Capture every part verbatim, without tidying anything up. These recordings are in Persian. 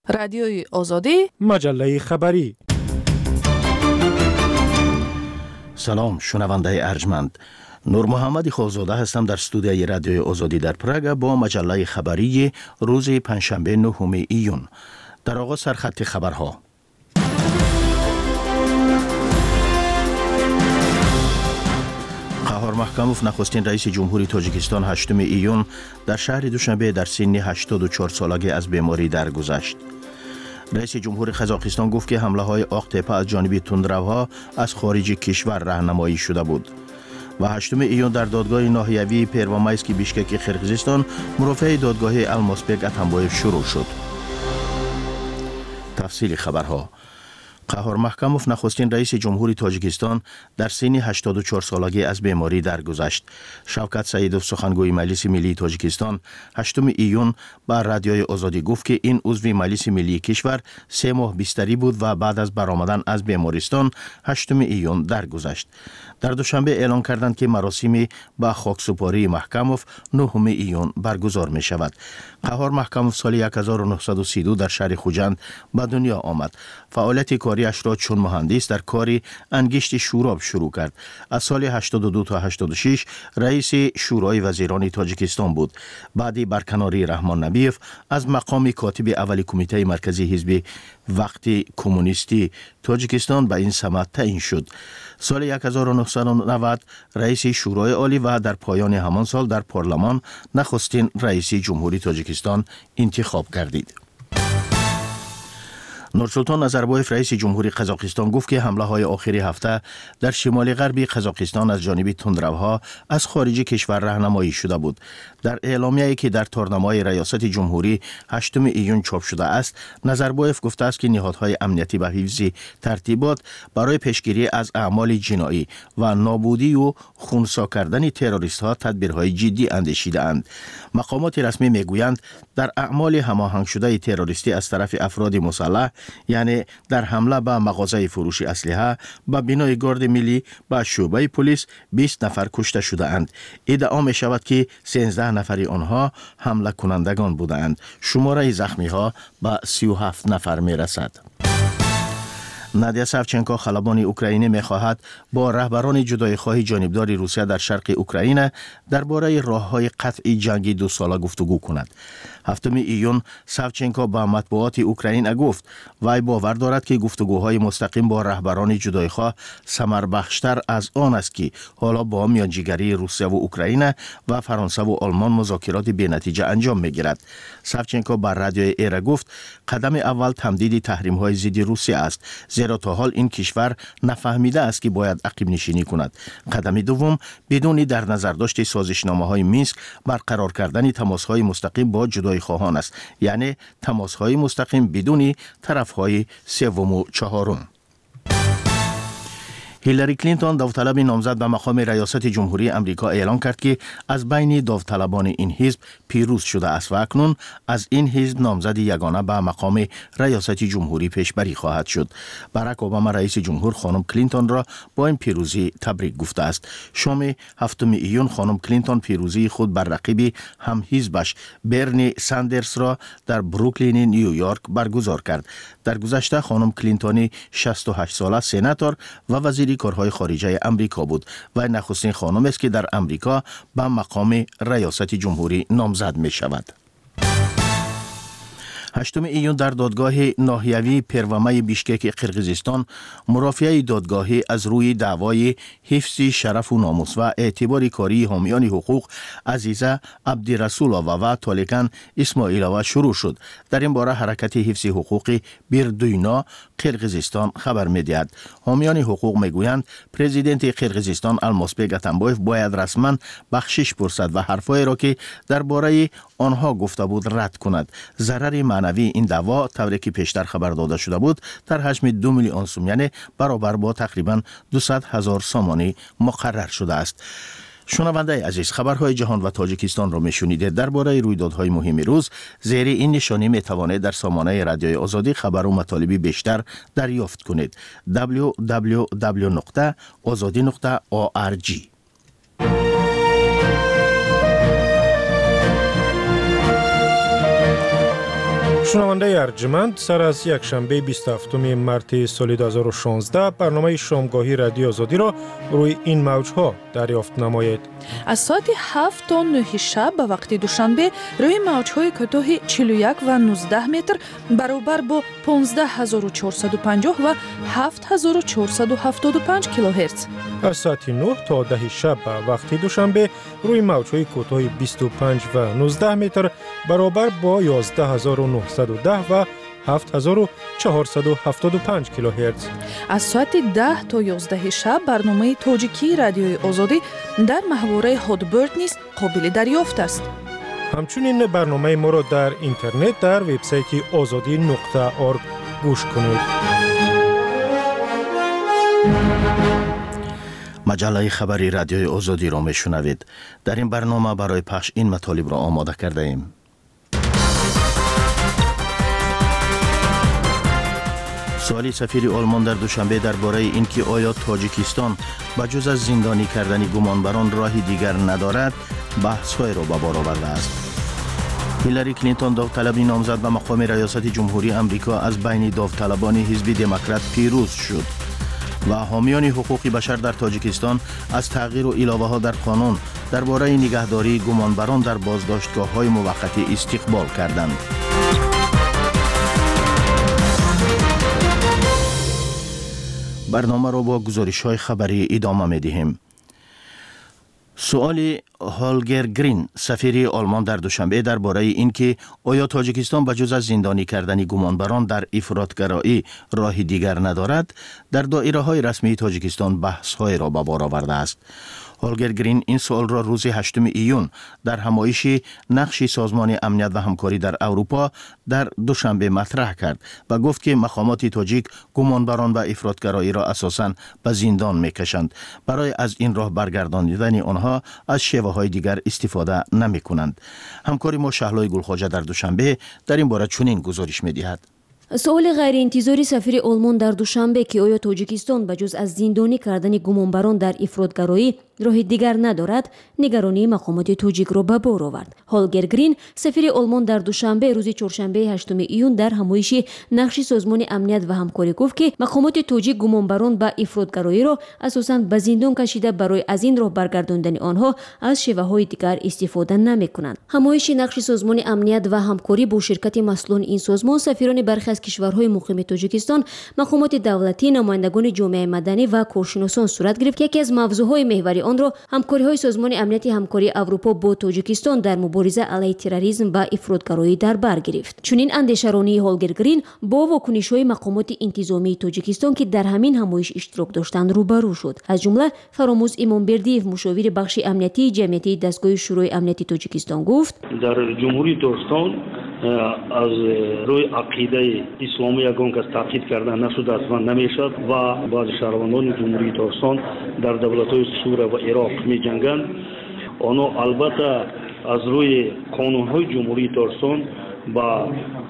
رادیوی آزادی، مجله خبری. سلام شنونده ارجمند. نور محمد خوزاده هستم در استودیوی رادیوی آزادی در پراگ با مجله خبری روز پنجشنبه نهم ایون. در آغاز سرخط خبرها. قهار محکموف نخستین رئیس جمهوری تاجیکستان هشتم ایون در شهر دوشنبه در سن هشتاد و چهار سالگی از بیماری درگذشت. رئیس جمهوری قزاقستان گفت که حمله های آق‌تپه از جانب تندروها از خارج کشور راهنمایی شده بود. و هشتم ایون در دادگاه ناحیوی پروامایسک بیشکک قرقیزستان مرافع دادگاه الماسبک اتنبایف شروع شد. تفصیل خبرها. قهار محکموف نخستین رئیس جمهوری تاجیکستان در سن هشتاد و چهار سالگی از بیماری درگذشت. شوکت سعیدوف سخنگوی مجلس ملی تاجیکستان هشتم ایون با رادیوی آزادی گفت که این عضو مجلس ملی کشور سه ماه بستری بود و بعد از برآمدن از بیمارستان هشتم ایون درگذشت. در دوشنبه اعلان کردند که مراسم با خاکسپاری محکموف نهم ایون برگزار می شود. قهار محکموف سال هزار و نهصد و سی و دو در شهر خوجند به دنیا آمد. فعالیت کاریش را چون مهندس در کاری انگشت شوراب شروع کرد. از سال هشتاد و دو تا هشتاد و شش رئیس شورای وزیران تاجیکستان بود. بعد برکناری رحمان نبیف از مقام کاتب اول کمیته مرکزی حزب وقت کمونیستی تاجیکستان به این سمت تعیین شد. سال هزار و نهصد و نود رئیس شورای عالی و در پایان همان سال در پارلمان نخستین رئیس جمهوری تاجیکستان انتخاب گردید. نورسلطان نظربایف رئیس جمهوری قزاقستان گفت که حمله های آخری هفته در شمال غربی قزاقستان از جانب تندروها از خارج کشور راهنمایی شده بود. در اعلامیه‌ای که در تارنمای ریاست جمهوری هشتم ایون چاپ شده است، نظربایف گفته است که نهادهای امنیتی و حفظ ترتیبات برای پیشگیری از اعمال جنایی و نابودی و خونسا کردن تروریست‌ها تدبیرهای جدی اندیشیده اند. مقامات رسمی میگویند در اعمال هماهنگ شده تروریستی از طرف افراد مسلح، یعنی در حمله به مغازه فروش اسلحه به بنای گارد ملی به شعبه پلیس بیست نفر کشته شده اند. ادعا می شود که سیزده نفر آنها حمله کنندگان بودند. شماره زخمی ها به سی و هفت نفر می رسد. نادیا ساوچنکو خلبان اوکراینی می خواهد با رهبران جدایی‌خواه جانبدار روسیه در شرق اوکراین درباره راه‌های قطع جنگ دو ساله گفتگو کند. هفتم ایون ساوچنکو با مطبوعات اوکراین گفت وی باور دارد که گفتگوهای مستقیم با رهبران جدایی‌خواه ثمربخشتر از آن است که حالا با میانجیگری روسیه و اوکراین و فرانسه و آلمان مذاکرات بی‌نتیجه انجام می‌گیرد. ساوچنکو بر رادیو ایرا گفت قدم اول تمدید تحریم‌های ضد روسیه است، زیرا تا حال این کشور نفهمیده است که باید عقب نشینی کند. قدم دوم بدون در نظر داشت سازشنامه‌های مینسک برقرار کردن تماس‌های مستقیم با جدایی‌خواهان است، یعنی تماس‌های مستقیم بدون طرف‌های سوم و چهارم. هیلاری کلینتون داوطلب نامزد به مقام ریاست جمهوری امریکا اعلان کرد که از بین داوطلبان این حزب پیروز شده است و اکنون از این حزب نامزد یگانه به مقام ریاست جمهوری پیشبری خواهد شد. باراک اوباما رئیس جمهور خانم کلینتون را با این پیروزی تبریک گفته است. شام هفتم ایون خانم کلینتون پیروزی خود بر رقیب هم حزبش برنی ساندرز را در بروکلین نیویورک برگزار کرد. در گذشته خانم کلینتون شصت و هشت ساله سناتور و وزیر کارهای خارجه امریکا بود و نخستین خانم است که در امریکا به مقام ریاست جمهوری نامزد می شود. هشتم ایون در دادگاه ناحیوی پروامای بیشکک قرقیزستان مرافعه دادگاهی از روی دعوای حفظ شرف و ناموس و اعتبار کاری حامیان حقوق عزیزه عبدالرسولووا و تالیکن اسماعیلووا شروع شد. در این باره حرکت حفظ حقوق بیردوینا قرقیزستان خبر می‌دهد. حامیان حقوق میگویند پرزیدنت قرقیزستان الماسبک اتنبایف باید رسما بخشش پرسد و حرفایی را که درباره آنها گفته بود رد کند. ضرر معنوی این دعوا طوری که پیشتر خبر داده شده بود در حجم دو میلیون سوم، یعنی برابر با تقریبا دویست هزار سامانی مقرر شده است. شنونده عزیز، خبرهای جهان و تاجیکستان را میشنیدید. درباره رویدادهای مهم روز زیر این نشانی میتوانید در سامانه رادیوی آزادی خبر و مطالبی بیشتر دریافت کنید. دبلیو دبلیو دبلیو نقطه آزادی نقطه او آر جی. شنونده ارجمند، سر از یک شنبه بیست و هفتم مارس سال دو هزار و شانزده برنامه شامگاهی رادیو آزادی را روی این موجها دریافت نمایید. از ساعت هفت تا نه شب به وقت دوشنبه روی موجهای کوتاه چهل و یک و نوزده متر برابر با پانزده هزار و چهارصد و پنجاه و هفت هزار و چهارصد و هفتاد و پنج کیلوهرتز. از ساعت نه تا ده شب به وقت دوشنبه روی موجهای کوتاه بیست و پنج و نوزده متر برابر با یازده هزار و نهصد و ده و هفت هزار و چهارصد و هفتاد و پنج کیلوهرتز. از ساعت ده تا یازده شب برنامه تاجیکی رادیوی آزادی در محوره هادبرد نیز قابل دریافت است. همچنین برنامه ما را در اینترنت در وبسایت آزادی نقطه آرگ گوش کنید. مجله خبری رادیوی آزادی را میشنوید. در این برنامه برای پخش این مطالب را آماده کرده ایم. سوالی سفیر آلمان در دوشنبه درباره اینکه آیا تاجیکستان به جز از زندانی کردن گمانبران راهی دیگر ندارد، بحث‌های را به بار آورده است. هیلاری کلینتون داوطلبی نامزد به مقام ریاست جمهوری آمریکا از بین داوطلبان حزب دموکرات پیروز شد و حامیان حقوق بشر در تاجیکستان از تغییر و علاوه‌ها در قانون درباره نگهداری گمانبران در بازداشتگاه‌های موقتی استقبال کردند. برنامه را با گزارش‌های خبری ادامه می‌دهیم. سؤال هولگر گرین سفیر آلمان در دوشنبه درباره اینکه آیا تاجیکستان به جز از زندانی کردن گمانبران در افراطگرایی راه دیگر ندارد، در دایره‌های رسمی تاجیکستان بحث‌های را به بار آورده است. هولگر گرین این سوال را روز هشتم ایون در همایش نقش سازمان امنیت و همکاری در اروپا در دوشنبه مطرح کرد و گفت که مقامات تاجیک گمانبران و افراطگرایی را اساساً به زندان می‌کشند. برای از این راه برگرداندن آنها از شیوه‌های دیگر استفاده نمی‌کنند. همکاری ما شهلای گلخواجه در دوشنبه در این باره چنین گزارش می‌دهد. سؤال غیر انتظاری سفیر آلمان در دوشنبه که آیا تاجیکستان به جز از زندانی کردن گمانبران در افراطگرایی راه دیگر ندارد، نگرانی مقامات تاجیک را به بار آورد. هولگر گرین سفیر آلمان در دوشنبه روز چهارشنبه هشتم ایون در همایش نقش سازمان امنیت و همکاری گفت که مقامات تاجیک گمانبران به افراطگرایی را اساساً به زندان کشیده برای از این راه برگرداندن آنها از شیوه‌های دیگر استفاده نمی‌کنند. همایش نقش سازمان امنیت و همکاری با شرکت مسئولان این سازمان، سفیران برخی از کشورهای مقیم تاجیکستان، مقامات دولتی، نمایندگان جامعه مدنی و کارشناسان صورت گرفت که یکی از موضوعهای محوری آن را همکاری‌های سازمان امنیت همکاری اروپا با تاجیکستان در مبارزه علیه تروریسم و افراطگرایی در بر گرفت. چنین اندیشه‌رانی هولگر گرین با واکنش‌های مقامات انتظامی تاجیکستان که در همین همایش اشتراک داشتند روبرو شد. از جمله فراموز ایمانبردیев مشاور بخش امنیتی جمعیت دستگاه شورای امنیتی تاجیکستان گفت: در جمهوری تاجیکستان از روی عقیده اسلامی یگان کس تاکید کردن نشده است و نمیشد و بعض شهروندان جمهوری تاجیکستان در دولت‌های سوریه و عراق می‌جنگند. آنها البته از روی قانون‌های جمهوری تاجیکستان با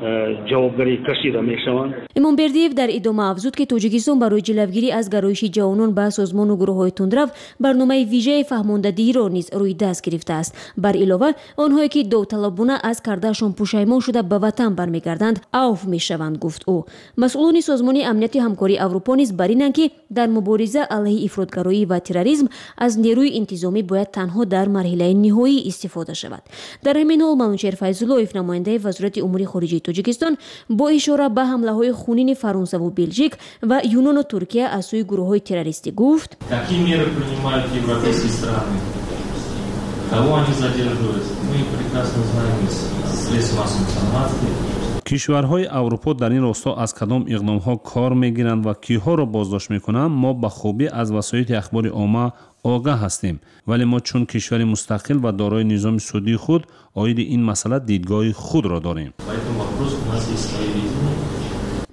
جوابگری کشیده میشوند. ایمانبردیев در ادامه افزود که تاجیکستان برای جلوگیری از گرایش جوانان به سازمان و گروه‌های تندرو برنامه ویژه فهماندهی را نیز روی دست گرفته است. بر علاوه آنهایی که داوطلبانه از کردهشان پشیمان شده به وطن برمیگردند عفو میشوند، گفت او. مسئولان سازمان امنیت همکاری اروپا نیز بر اینند که در مبارزه علیه افراطگرایی و تروریسم از نیروی انتظامی باید تنها در مرحله نهایی استفاده شود. در همین حال منوچهر فیض‌الله‌یف نماینده وزارت امور خارجه تاجیکستان با اشاره به حمله‌های خونین فرانسه و بلژیک و یونان و ترکیه از سوی گروه‌های تروریستی گفت: Какие меры принимают европейские страны? Кого они задерживают? Мы прекрасно знаем из средств массовой информации. کشورهای اروپا در این راستا از کدام اقدام‌ها کار می‌گیرند و کیها را بازداشت می‌کنند ما به خوبی از وسایل اخبار عامه آگاه هستیم، ولی ما چون کشور مستقل و دارای نظام سودی خود عاید این مسئله دیدگاه خود را داریم.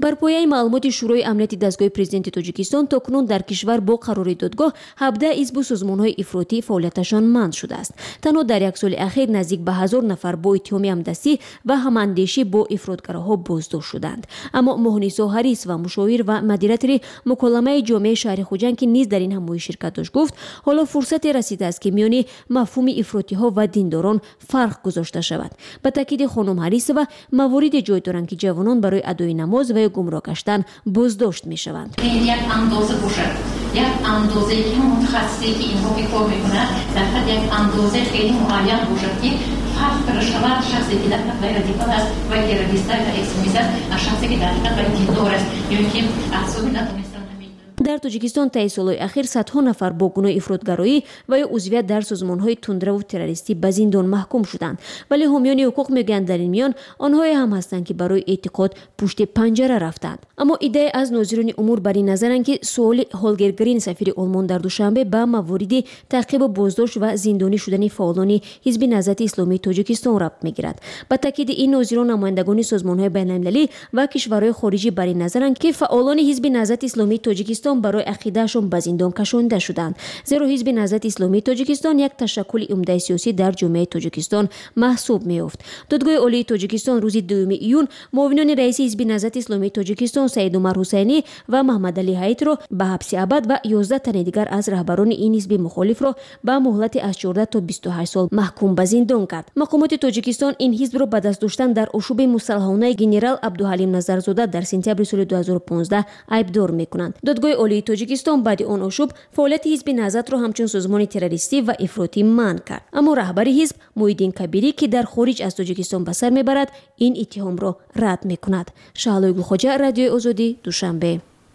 бар пояи маълумоти шӯрои амнияти дастгоҳи президенти тоҷикистон токунун дар кишвар бо қарори додгоҳ ҳабдаҳ ҳизбу созмонҳои ифротӣ фаъолияташон манъ шудааст. танҳо дар як соли ахир наздик ба ҳазор нафар бо иттиҳоми ҳамдастӣ ва ҳамандешӣ бо ифротгароҳо боздошт шуданд. аммо моҳнисо ҳарис ва мушовир ва модиратори муколамаи ҷомеаи шаҳри хуҷанд ки низ дар ин ҳамоиш ширкат дошт гуфт ҳоло фурсате расидааст ки миёни мафҳуми ифротиҳо ва диндорон фарқ гузошта шавад. ба таъкиди хонум ҳарисова мавориде ҷой доранд ки ҷавонон барои адои намоз ва ё гумроҳ гаштан боздошт мешаванд. як андоза бошад, як андозае ки мутахассисе ки инҳо ки кор мекунад дар ҳад як андозаи хеле муайян бошад ки фарқ кара шавад шахсе ки дар ҳад вай радикал аст ва террорист ва экстремист аст аз шахсе ки дар ҳад вай диндор аст ё ки аҳсоби надонистан. дар тоҷикистон таи солҳои ахир садҳо нафар бо гуноҳи ифротгароӣ ва ё узвият дар созмонҳои тундраву террористӣ ба зиндон маҳкум шуданд, вале ҳомиёни ҳуқуқ мегӯянд дар ин миён онҳое ҳам ҳастанд ки барои эътиқод пушти панҷара рафтанд. аммо иддаe аз нозирони умур бар ин назаранд ки суоли Ҳолгер Грин, сафири Олмон дар Душанбе, ба мавориди таъқибу боздошт ва зиндонӣ шудани фаъолони ҳизби наҳзати исломии тоҷикистон рабт мегирад. ба таъкиди ин нозирон намояндагони созмонҳои байналмилалӣ ва кишварҳои хориҷӣ бар ин назаранд ки фаъолони ҳизби наҳзати исломии тоҷикистон барои ақидаашон ба зиндон кашонида шуданд, зеро ҳизби наҳзати исломии тоҷикистон як ташаккули умдаи сиёсӣ дар ҷомеаи тоҷикистон маҳсуб меёфт. додгоҳи олии тоҷикистон рӯзи дуюми июн муовинони раиси ҳизби наҳзати исломии тоҷикистон Саид Умар Ҳусайнӣ ва Маҳмадалӣ Ҳаитро ба ҳабси абад ва ёздаҳ тани дигар аз раҳбарони ин ҳизби мухолифро ба муҳлати аз чордаҳ то бисту ҳашт сол маҳкум ба зиндон кард. мақомоти тоҷикистон ин ҳизбро ба даст доштан дар ошӯби мусаллаҳонаи генерал Абдуҳалим Назарзода дар сентябри соли ду ҳазору понздаҳ айбдор мекунанд. додгоҳи олии тоҷикистон баъди он ошӯб фаъолияти ҳизби наҳзатро ҳамчун созмони террористӣ ва ифротӣ манъ кард. аммо раҳбари ҳизб Муҳиддин Кабирӣ, ки дар хориҷ аз Тоҷикистон ба сар мебарад, ин иттиҳомро рад мекунад. Шаҳлои Гулхоҷа, Радиои Озодӣ, Душанбе.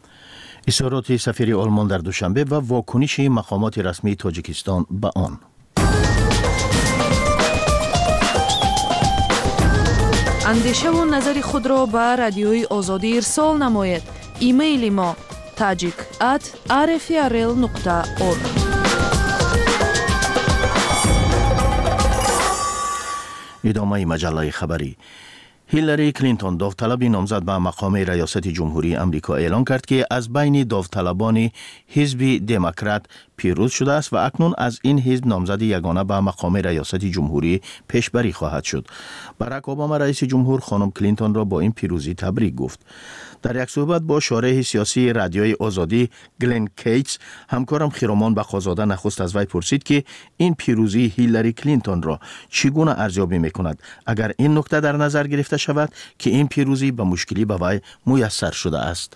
изҳороти сафири Олмон дар Душанбе ва вокуниши мақомоти расмии Тоҷикистон ба он. андешаву назари худро ба Радиои Озодӣ ирсол намоед. имейли мо tajik at r f r l нуқта org. идомаи маҷаллаи хабарӣ. ҳиллари Клинтон довталаби номзад ба мақоми раёсати ҷумҳурии амрико эълон кард, ки аз байни довталабони ҳизби демократ пирӯз шудааст ва акнун аз ин ҳизб номзади ягона ба мақоми раёсати ҷумҳурӣ пешбарӣ хоҳад шуд. Барак Обама раиси ҷумҳур хонум Клинтонро бо ин пирӯзӣ табрик гуфт. дар як суҳбат бо шореҳи сиёсии Радиои Озодӣ Глен Кейтс, ҳамкорам Хиромон Бақозода нахуст аз вай пурсид, ки ин пирӯзии Ҳиллари Клинтонро чӣ гуна арзёбӣ мекунад, агар ин нукта дар назар гирифта шавад, ки ин пирӯзӣ ба мушкилӣ ба вай муяссар шудааст.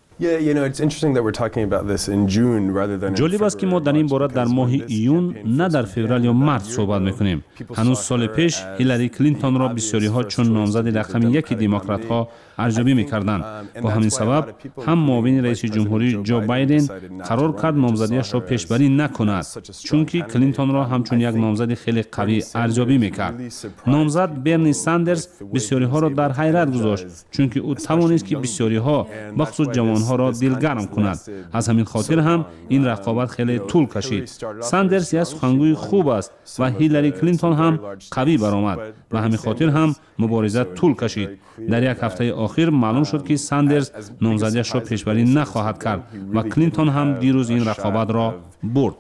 ҷолиб аст ки мо дар ин бора дар моҳи июн на дар феврал ё март суҳбат мекунем. ҳанӯз соли пеш Ҳиллари Клинтонро бисёриҳо чун номзади рақами яки демократҳо арзёбӣ мекарданд. бо ҳамин сабаб ҳам муовини раиси ҷумҳурӣ Ҷо Байден қарор кард номзадиашро пешбарӣ накунад, чунки Клинтонро ҳамчун як номзади хеле қавӣ арзёбӣ мекард. номзад Берни Сандерс бисёриҳоро дар ҳайрат гузошт, чунки ӯ тавонист ки бисёриҳо бахусус ҷавонҳоро дилгарм кунад. аз ҳамин хотир ҳам ин рақобат хеле тӯл кашид. Сандерс як сухангӯи хуб аст ва Ҳиллари Клинтон ҳам қавӣ баромад. ба ҳамин хотир ҳам мубориза тӯл кашид. дар як ҳафтаи охир маълум шуд, ки Сандерс номзадиашро пешбарӣ нахоҳад кард ва Клинтон ҳам дирӯз ин рақобатро бурд.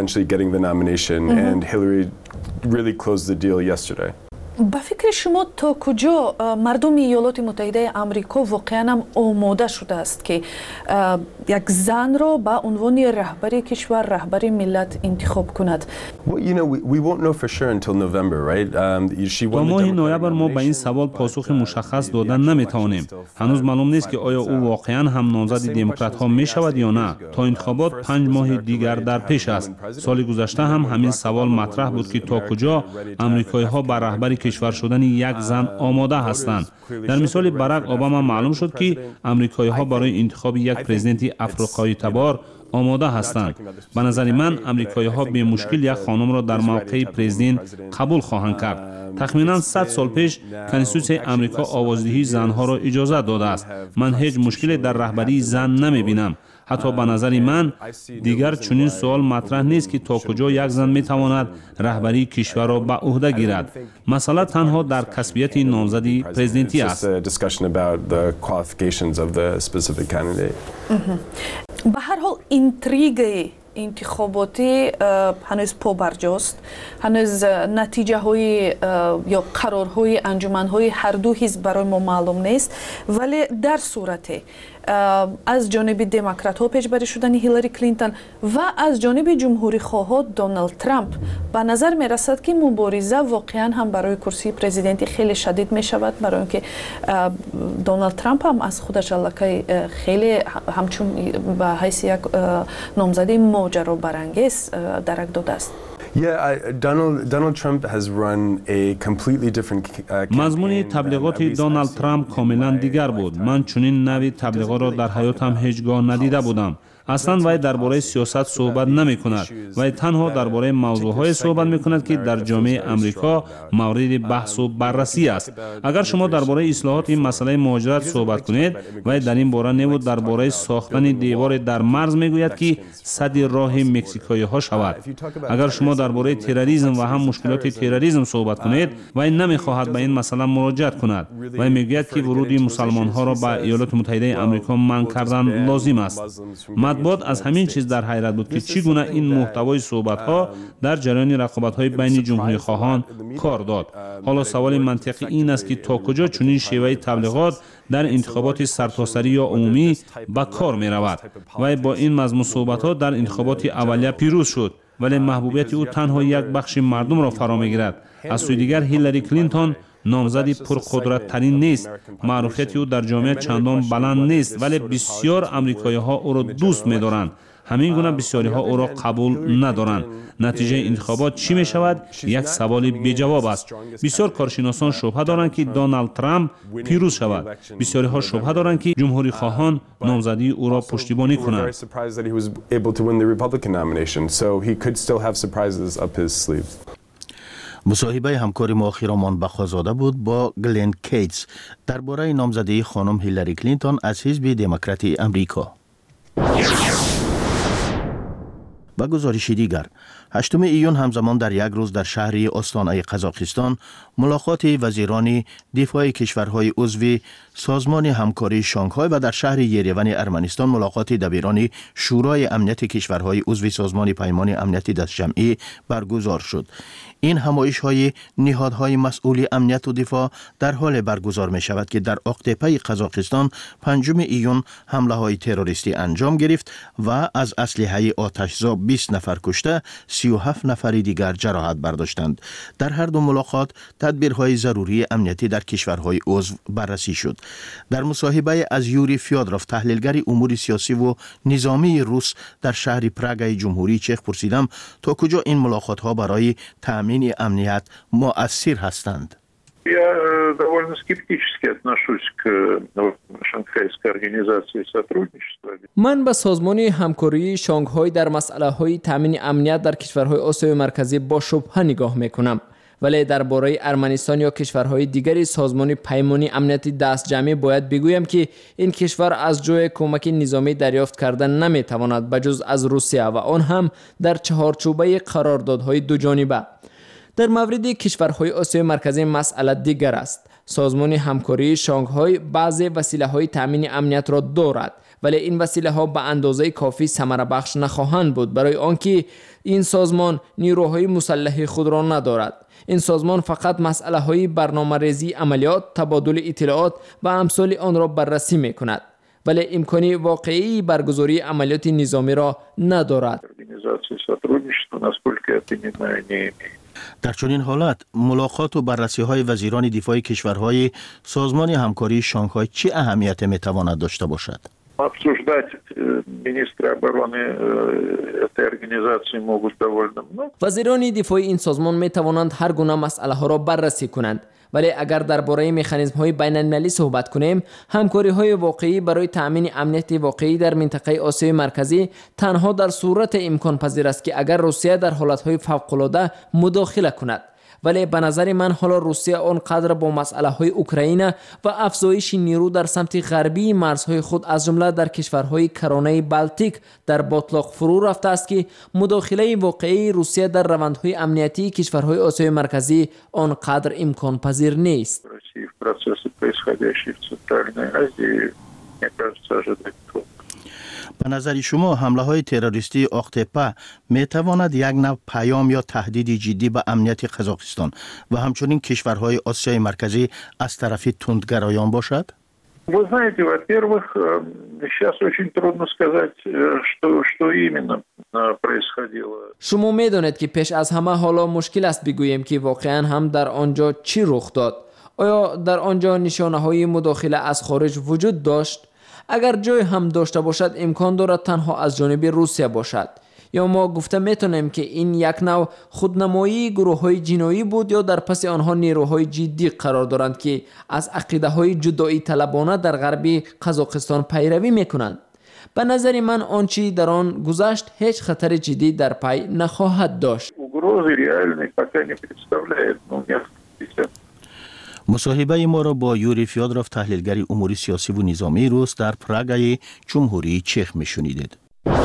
ба фикри шумо то куҷо мардуми Иёлоти Муттаҳидаи Амрико воқеан ҳам омода шудааст ки як занро ба унвони раҳбари кишвар, раҳбари миллат интихоб кунад? то моҳи ноябр мо ба ин савол посухи мушаххас дода наметавонем. ҳанӯз маълум нест, ки оё ӯ воқеан ҳам номзади демократҳо мешавад ё на. то интихобот панҷ моҳи дигар дар пеш аст. соли гузашта ҳам ҳамин савол матраҳ буд, ки то куҷо амрикоиҳо ба раҳбари кишвар шудани як зан омода ҳастанд. дар мисоли Барак Обама маълум шуд, ки амрикоиҳо барои интихоби як президенти африқоитабор آماده هستند. به نظر من امریکایی‌ها به مشکل یک خانم را در موقع پرزیدنت قبول خواهند کرد. تخمینا صد سال پیش کنستیتوسیون امریکا آوازدهی زنها را اجازه داده است. من هیچ مشکلی در رهبری زن نمی‌بینم. حتی به نظر من دیگر چنین سوال مطرح نیست که تا کجا یک زن میتواند رهبری کشور را به عهده گیرد. مسئله تنها در کسبیت نامزدی پرزیدنتی است. به هر حال اینتریگ انتخاباتی هنوز پابرجاست. هنوز نتیجه های یا قرار های انجمن های هر دو حزب برای ما معلوم نیست، ولی در صورت از جانب دموکرات ها پیشبری شدن هیلاری کلینتون و از جانب جمهوری خواه دونالد ترامپ به نظر می رسد که مبارزه واقعا هم برای کرسی پرزیدنتی خیلی شدید می شود، برای اینکه دونالد ترامپ هم از خودش علاقه خیلی همچون به حیث یک نامزدی ماجرا برانگیز درک داده است. مضمون تبلیغات دونالد ترامپ کاملا دیگر بود. من چنین نوع تبلیغات را در حیاتم هیچگاه ندیده بودم. اصلا وی درباره سیاست صحبت نمی کند. وی تنها درباره موضوعهای صحبت می کند که در جامعه امریکا مورد بحث و بررسی است. اگر شما درباره اصلاحات این مسئله مهاجرت صحبت کنید، وی در این باره نبود درباره ساختن دیوار در مرز می گوید که سد راه مکزیکایی ها شود. اگر شما درباره تروریسم و هم مشکلات تروریسم صحبت کنید، وی نمی خواهد به این مسئله مراجعت کند. وی می گوید که ورود مسلمان ها را به ایالات متحده آمریکا منع کردن لازم است. مطبوعات از همین چیز در حیرت بود که چگونه این محتوای صحبت‌ها در جریان رقابت‌های بین جمهوری خواهان کار داد. حالا سوال منطقی این است که تا کجا چنین شیوه تبلیغات در انتخابات سرتاسری یا عمومی به کار می‌رود. و با این مضمون صحبت‌ها در انتخابات اولیه پیروز شد، ولی محبوبیت او تنها یک بخش مردم را فرا می‌گیرد. از سوی دیگر هیلاری کلینتون نامزدی پرقدرت ترین نیست. معروفیت او در جامعه چندان بلند نیست، ولی بسیار امریکایی ها او را دوست می دارند. همین گونه بسیاری ها او را قبول ندارند. نتیجه انتخابات چی می شود؟ یک سوال بی جواب است. بسیار کارشناسان شبهه دارند که دونالد ترامپ پیروز شود. بسیاری ها شبهه دارند که جمهوری خواهان نامزدی او را پشتیبانی کنند. مصاحبه همکار ما خیرامان بخازاده بود با گلن کیتس درباره نامزدی خانم هیلاری کلینتون از حزب دموکراتی امریکا. و گزارش دیگر، هشتم ایون همزمان در یک روز در شهر آستانه قزاقستان ملاقات وزیران دفاع کشورهای عضو سازمان همکاری شانگهای و در شهر یریون ارمنستان ملاقات دبیران شورای امنیت کشورهای عضو سازمان پیمان امنیت دستجمعی برگزار شد. این همایش های نهادهای مسئول امنیت و دفاع در حال برگزار می شود که در آقتپه قزاقستان پنجم ایون حمله های تروریستی انجام گرفت و از اسلحه آتشزا بیست نفر کشته سی و هفت نفر دیگر جراحت برداشتند. در هر دو ملاقات تدبیرهای ضروری امنیتی در کشورهای عضو بررسی شد. در مصاحبه از یوری فیودروف تحلیلگر امور سیاسی و نظامی روس در شهر پراگ جمهوری چک پرسیدم تا کجا این ملاقات ها برای تامین امنیت مؤثر هستند. Я довольно скептически отношусь к Шанхайской организации сотрудничества. من به سازمان همکاری شانگهای در مسئله‌های تامین امنیت در کشورهای آسیای مرکزی با شبهه نگاه می‌کنم. ولی درباره ارمنستان یا کشورهای دیگری سازمان پیمانی امنیتی دستجمعی باید بگویم که این کشور از جای کمک نظامی دریافت کردن نمی‌تواند بجز از روسیه و آن هم در چهارچوبه قراردادهای دو جانبه. در مورد کشورهای آسیای مرکزی مسئله دیگر است. سازمان همکاری شانگهای بعضی وسیله‌های تامین امنیت را دارد، ولی این وسیله‌ها به اندازه کافی ثمره بخش نخواهند بود برای آنکه این سازمان نیروهای مسلح خود را ندارد. این سازمان فقط مسئله‌های برنامه‌ریزی عملیات، تبادل اطلاعات و امثال آن را بررسی می‌کند، ولی امکانی واقعی برگزاری عملیات نظامی را ندارد. در چنین حالت ملاقات و بررسی های وزیران دفاع کشورهای سازمان همکاری شانگهای چه اهمیت می تواند داشته باشد؟ وزیران دفاع این سازمان می توانند هر گونه مسئله ها را بررسی کنند، ولی اگر درباره مکانیزم‌های بین‌المللی صحبت کنیم، همکاری‌های واقعی برای تأمین امنیت واقعی در منطقه آسیای مرکزی تنها در صورت امکان پذیر است که اگر روسیه در حالت‌های فوق‌العاده مداخله کند. ولی به نظر من حالا روسیه آنقدر با مسئله‌های اوکراین و افزایش نیرو در سمت غربی مرزهای خود از جمله در کشورهای کرانه بالتیک در باتلاق فرو رفته است که مداخله واقعی روسیه در روندهای امنیتی کشورهای آسیای مرکزی آنقدر امکان پذیر نیست. به نظر شما حمله های تروریستی آختپه می تواند یک نوع پیام یا تهدید جدی به امنیت قزاقستان و همچنین کشورهای آسیای مرکزی از طرف تندگرایان باشد؟ Вы знаете, во-первых, сейчас очень трудно сказать, что, что именно происходило. شما میدانید که پیش از همه حالا مشکل است بگوییم که واقعا هم در آنجا چی رخ داد. آیا در آنجا نشانه های مداخله از خارج وجود داشت؟ اگر جای هم داشته باشد امکان دارد تنها از جانب روسیه باشد، یا ما گفته میتونیم که این یک نوع خودنمایی گروه های جنایی بود یا در پس آنها نیروهای جدی قرار دارند که از عقیده های جدایی طلبانه در غربی قزاقستان پیروی میکنند. به نظر من آنچه در آن گذشت هیچ خطر جدی در پی نخواهد داشت. مصاحبه ما را با یوری فیودروف تحلیلگر امور سیاسی و نظامی روس در پراگ جمهوری چک میشنیدید.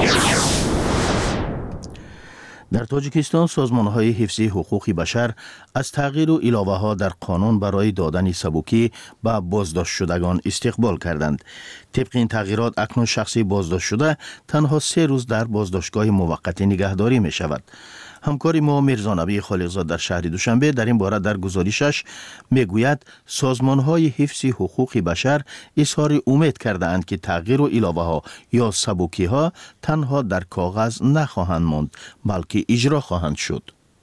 در تاجیکستان سازمان‌های حفظی حقوق بشر از تغییر و علاوه‌ها در قانون برای دادن سبوکی به بازداشت شدگان استقبال کردند. طبق این تغییرات اکنون شخصی بازداشت شده تنها سه روز در بازداشتگاه موقتی نگهداری می شود. همکاری ما میرزانبی خالقزاد در شهر دوشنبه در این باره در گزارشش میگوید سازمان‌های حفظ حقوق بشر اظهار امید کرده اند که تغییر و علاوه ها یا سبوکی ها تنها در کاغذ نخواهند ماند بلکه اجرا خواهند شد.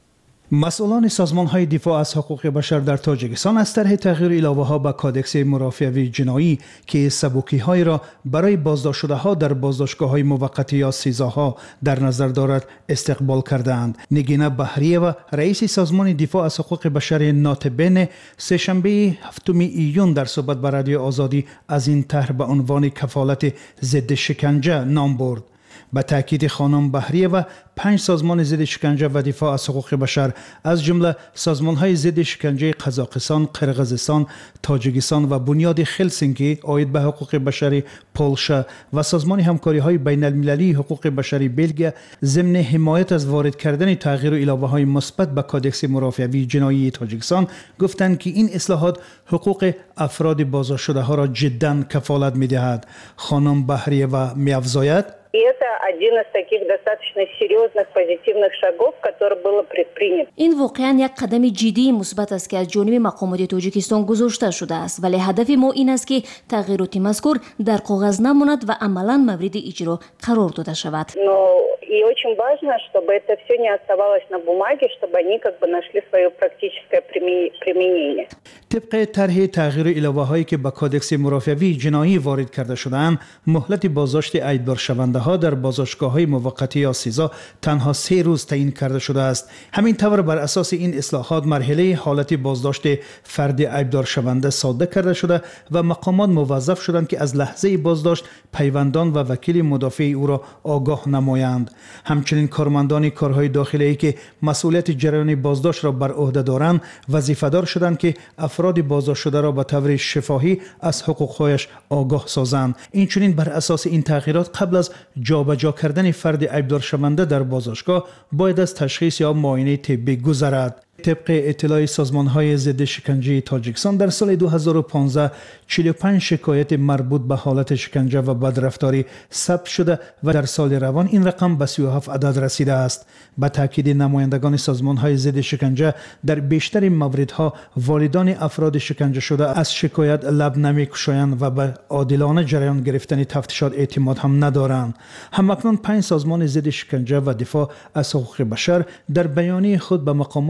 مسئولان سازمان‌های دفاع از حقوق بشر در تاجیکستان از طرح تغییر علاوه‌ها به کادکس مرافعه جنایی که سبوکی‌های را برای بازداشت شده‌ها در بازداشتگاه‌های موقتی یا سیزاها در نظر دارد استقبال کردند. نگینه بحریه و رئیس سازمان دفاع از حقوق بشر ناطبین سه‌شنبه هفتم ایون در صحبت با رادیو آزادی از این طرح به عنوان کفالت ضد شکنجه نام برد. به تاکید خانم بحریه و پنج سازمان ضد شکنجه و دفاع از حقوق بشر از جمله سازمان‌های ضد شکنجه قزاقستان، قرقیزستان، تاجیکستان و بنیاد هلسینکی عاید به حقوق بشری پولشا و سازمان همکاری‌های بین‌المللی حقوق بشری بلژیک ضمن حمایت از وارد کردن تغییر و علاوه‌های مثبت به کادکس مرافعه جنایی تاجیکستان گفتند که این اصلاحات حقوق افراد بازداشت شده‌ها را جداً کفالت می‌دهد. خانم بحریه و می‌افزاید И это один из таких достаточно серьезных позитивных шагов, который было предпринято. این واقعا یک قدم جدی مثبت است که از جانب مقامات تاجیکستان گذاشته شده است، ولی هدف ما این است که تغییرات مذکور در کاغذ نماند و عملاً مورد اجرا قرار داده شود. Но и очень важно, чтобы это все не оставалось на бумаге, чтобы они как бы нашли свое практическое применение. طبق طرح تغییر علاوه‌هایی که به کادکس مرافعه جنایی وارد کرده شده‌اند، مهلت بازداشت ایدبار شونده‌ها در بازداشتگاه‌های موقتی یا سیزا تنها سه روز تعیین کرده شده است. همین طور بر اساس این اصلاحات مرحله حالت بازداشت فرد ایدبار شونده ساده کرده شده و مقامات موظف شدند که از لحظه بازداشت پیوندان و وکیل مدافع او را آگاه نمایند. همچنین کارمندان کارهای داخلی که مسئولیت جریان بازداشت را بر عهده دارند وظیفه‌دار شدند که افراد بازداشت شده را به طور شفاهی از حقوق‌هایش آگاه سازند. این چنین بر اساس این تغییرات قبل از جابجا کردن فرد ایبدار شونده در بازداشتگاه باید از تشخیص یا معاینه طبی گذرد. طبق اطلاع سازمان‌های ضد شکنجه تاجیکستان در سال دو هزار و پانزده چهل و پنج شکایت مربوط به حالت شکنجه و بدرفتاری ثبت شده و در سال روان این رقم به سی و هفت عدد رسیده است. به تاکید نمایندگان سازمان‌های ضد شکنجه در بیشتر موردها والدان افراد شکنجه شده از شکایت لب نمی‌گشایند و به عادلانه جریان گرفتن تفتیشات اعتماد هم ندارند. همکنون پنج سازمان ضد شکنجه و دفاع از حقوق بشر در بیانیه خود به مقامات ضد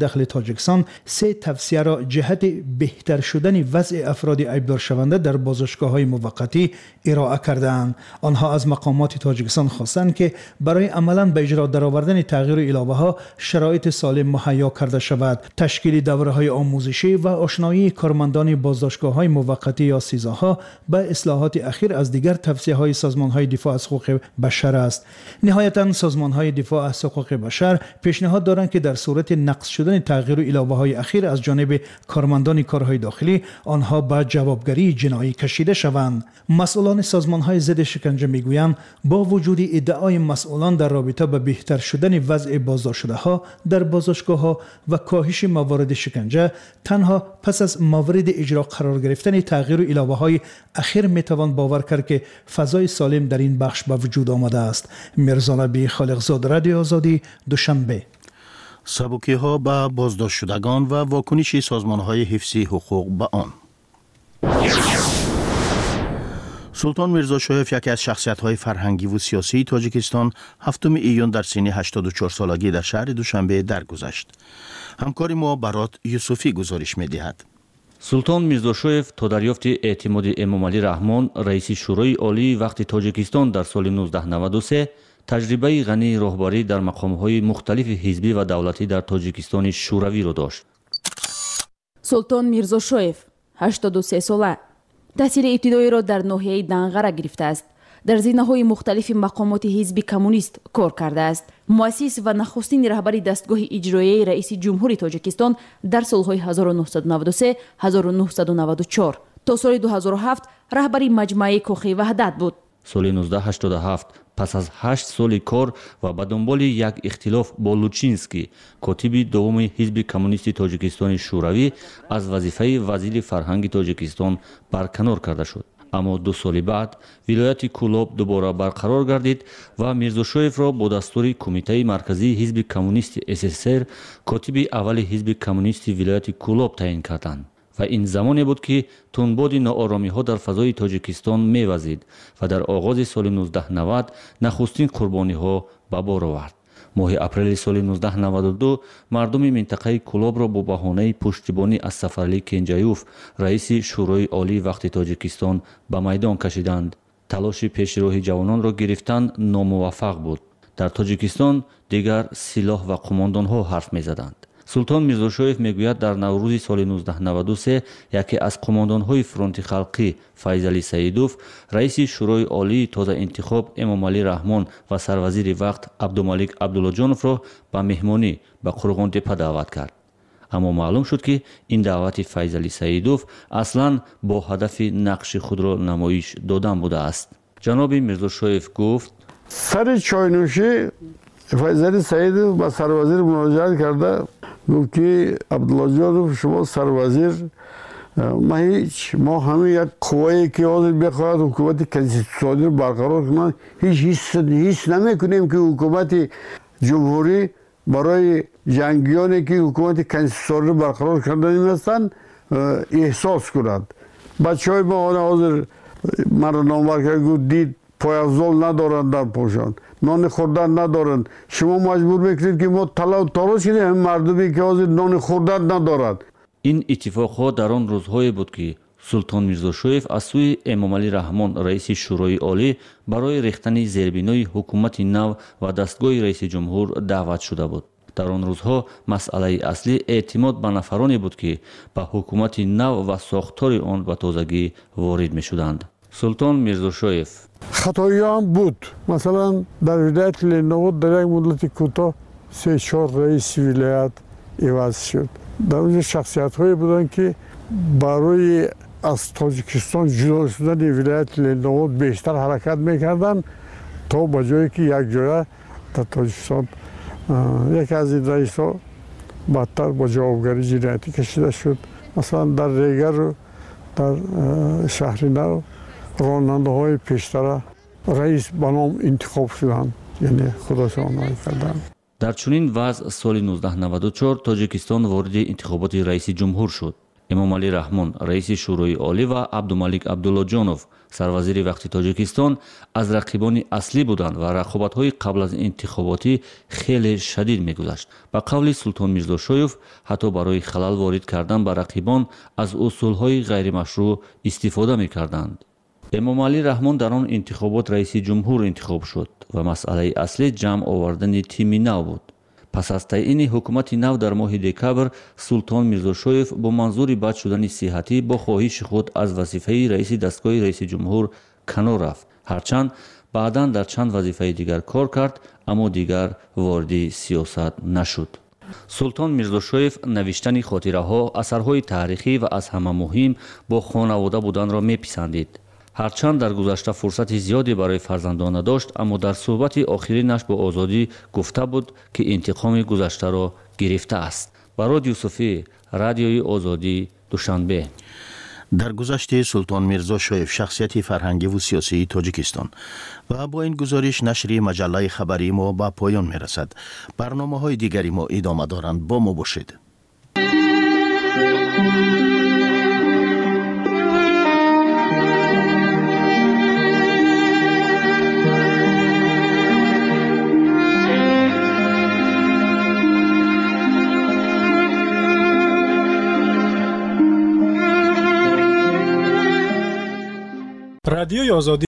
داخل تاجیکستان سه توصیه را جهت بهتر شدن وضع افراد عیبدار شونده در بازداشتگاه‌های موقتی ارائه کردند. آنها از مقامات تاجیکستان خواستند که برای عملاً به اجرا درآوردن تغییر ایلاوه‌ها شرایط سالم مهیا کرده شود. تشکیل دوره‌های آموزشی و آشنایی کارمندان بازداشتگاه‌های موقتی یا سیزاها به اصلاحات اخیر از دیگر توصیه‌های سازمان‌های دفاع از حقوق بشر است. نهایتاً سازمان‌های دفاع از حقوق بشر پیشنهاد دارند که در صورت نقض شدن تغییر ایلاوه‌های اخیر از جانب کارمندان کارهای داخلی آنها به جوابگری جنایی کشیده شوند. مسئولان سازمان‌های ضد شکنجه میگویند با وجود ادعای مسئولان در رابطه با بهتر شدن وضع بازداشت‌شده‌ها در بازداشتگاه‌ها و کاهش موارد شکنجه، تنها پس از مورد اجرا قرار گرفتن تغییر ایلاوه‌های اخیر میتوان باور کرد که فضای سالم در این بخش به وجود آمده است. مرزا نبی خالقزاد، رادیو آزادی، دوشنبه. سبکی ها به بازداشت شدگان و واکنش سازمان های حفظی حقوق به آن. سلطان میرزا شایف، یکی از شخصیت های فرهنگی و سیاسی تاجیکستان، هفتم ایون در سن هشتاد و چهار سالگی در شهر دوشنبه درگذشت. همکار ما برات یوسفی گزارش می دهد. سلطان میرزا شایف تا دریافت اعتماد امامعلی رحمان رئیس شورای عالی وقت تاجیکستان در سال نوزده نود و سه تجربه غنی راهبری در مقام‌های مختلف حزبی و دولتی در تاجیکستان شوروی را داشت. سلطان میرزا شایف هشتاد و سه ساله تحصیل ابتدایی را در ناحیه دنغره گرفته است. در زینه‌های مختلف مقامات حزب کمونیست کار کرده است. مؤسس و نخستین رهبر دستگاه اجرایی رئیس جمهوری تاجیکستان در سالهای هزار و نهصد و نود و سه تا هزار و نهصد و نود و چهار تا سال دو هزار و هفت رهبر مجمع کوخی وحدت بود. سال نوزده هشتاد و هفت پس از هشت سال کار و به دنبال یک اختلاف با لوچینسکی، کاتب دوم حزب کمونیست تاجیکستان شوروی، از وظیفه وزیر فرهنگ تاجیکستان برکنار کرده شد. اما دو سال بعد ولایت کولوب دوباره برقرار گردید و میرزا شایف را با دستور کمیته مرکزی حزب کمونیست اس اس ار کاتب اول حزب کمونیست ولایت کولوب تعیین کردند. و این زمانی بود که تندباد ناآرامی ها در فضای تاجیکستان میوزید و در آغاز سال نوزده نود نخستین قربانی ها به بار آورد. ماه اپریل سال نوزده نود و دو مردم منطقه کولوب را با بهانه پشتیبانی از سفرعلی کنجایوف رئیس شورای عالی وقت تاجیکستان به میدان کشیدند. تلاش پیشرو جوانان را گرفتن ناموفق بود. در تاجیکستان دیگر سلاح و قماندان ها حرف می زدند. سلطان میرزا شایف میگوید در نوروز سال نوزده نود و سه یکی از قماندان های فرانت خلقی فیضعلی سیدوف رئیس شورای عالی تازه انتخاب امامعلی رحمان و سروزیر وقت عبدالملک عبدالله جانف را به مهمانی به قرغان تپه دعوت کرد. اما معلوم شد که این دعوت فیضعلی سیدوف اصلا با هدف نقش خود را نمایش دادن بوده است. جناب میرزا شایف گفت سر چاینوشی فیضعلی سیدوف به سروزیر مراجعه کرده، گفت که عبدالله جانف شما سروزیر، ما هیچ ما همه یک قوایی که حاضر بخواهد حکومت کنستیتوسیونی رو برقرار کنند هیچ هیچ هیچ نمیکنیم که حکومت جمهوری برای جنگیانی که حکومت کنستیتوسیونی رو برقرار کردن هستند احساس کنند. بچه های ما حاضر مرا نامبر کرد، گفت دید پایافزال ندارند در پوشان، نان خوردن ندارند، شما مجبور میکنید که ما طلا و تلاش کنیم هم مردمی که حاضر نان خوردن ندارند. این اتفاقها در آن روزهای بود که سلطان میرزا شایف از سوی امامعلی رحمان رئیس شورای عالی برای ریختن زیربنای حکومت نو و دستگاه رئیس جمهور دعوت شده بود. در آن روزها مسئله اصلی اعتماد به نفرانی بود که به حکومت نو و ساختار آن به تازگی وارد می شدند. سلطان میرزا شایف خطایی هم بود. مثلا در ولایت لنگرود در یک مدت کوتاه سه چهار رئیس ولایت عوض شد. در اونجا شخصیت هایی بودن که برای از تاجیکستان جدا شدن ولایت لنگرود بیشتر حرکت میکردن تا با جایی که یک جای در تاجیکستان یکی از این رئیس ها بدتر با جوابگری جنایتی کشیده شد. مثلا در ریگر و در شهر نو راننده های پیشتر رئیس به نام انتخاب شدند، یعنی خودشان کردند. در چنین وضع سال نوزده نود و چهار تاجیکستان وارد انتخابات رئیس جمهور شد. эмомалӣ раҳмон раиси шӯрои олӣ ва абдумалик абдуллоҷонов сарвазири вақти тоҷикистон аз рақибони аслӣ буданд ва рақобатҳои қабл аз интихоботӣ хеле шадид мегузашт. ба қавли султон мирзошоев ҳатто барои халал ворид кардан ба рақибон аз усулҳои ғайримашрӯъ истифода мекарданд. эмомалӣ раҳмон дар он интихобот раиси ҷумҳур интихоб шуд ва масъалаи аслӣ ҷамъ овардани тими нав буд. пас аз таъини ҳукумати нав дар моҳи декабр, султон мирзошоев бо манзури бад шудани сиҳатӣ бо хоҳиши худ аз вазифаи раиси дастгоҳи раиси ҷумҳур канор рафт. ҳарчанд баъдан дар чанд вазифаи дигар кор кард, аммо дигар ворди сиёсат нашуд. султон мирзошоев навиштани хотираҳо, асарҳои таърихӣ ва аз ҳама муҳим бо хонавода буданро меписандид. ҳарчанд дар гузашта фурсати зиёде барои фарзандона дошт, аммо дар суҳбати охиринаш бо озодӣ гуфта буд, ки интиқоми гузаштаро гирифтааст. барод Юсуфӣ, радиои Озодӣ, Душанбе. дар гузашти султон мирзошоев шахсияти фарҳангиву сиёсии тоҷикистон. ва бо ин гузориш нашри маҷаллаи хабарии мо ба поён мерасад. барномаҳои дигари мо идома доранд. бо мо бошед. رادیوی آزادی